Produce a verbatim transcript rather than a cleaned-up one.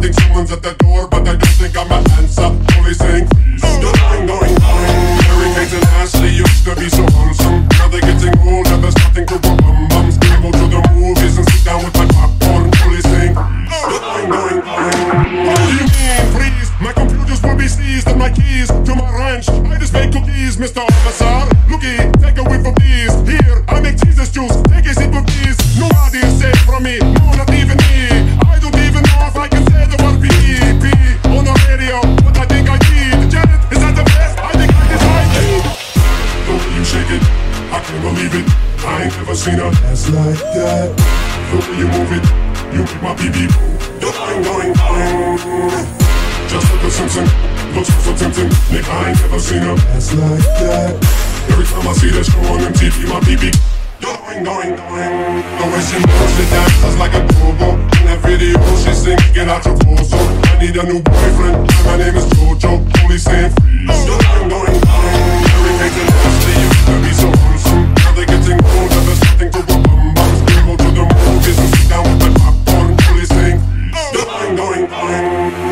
think someone's at the door, but I don't think I'm an answer. Only saying freeze. Going, going, going. Mary Kate and Ashley used to be so wholesome. Now they're getting older, they're starting to grow bum bums. I go to the movies and sit down with my popcorn. Only saying freeze. Going, going, going. What do you mean, freeze? My computers will be seized and my keys to my ranch. I just make cookies, Mister Officer. Looky, take a whiff of these. Here, I make Jesus juice. Take a sip of these. Nobody is safe from me. No, not even me. I don't even know if I can say the word P P on the radio. But I think I did. Janet, is that the best? I think I decided. The way you shake it, I can't believe it. I ain't never seen a ass like that. The way you move it, you make my pee-pee go. Going, going, going. Just like a Simpson, looks so tempting. Nick, I ain't never seen a ass like that. Every time I see that show on M T V, my pee-pee going, going, going. The way she moves, she dances like a go-go. In that video, she sings, get out your torso. I need a new boyfriend, my name is Jojo. Only saying freeze. Going, going, going. Mary Kate and Ashley used to be so wholesome. Now they're getting older, there's nothing to rub bum bums. We go to the movies and sit down with the popcorn. Only saying freeze. Going, going, going.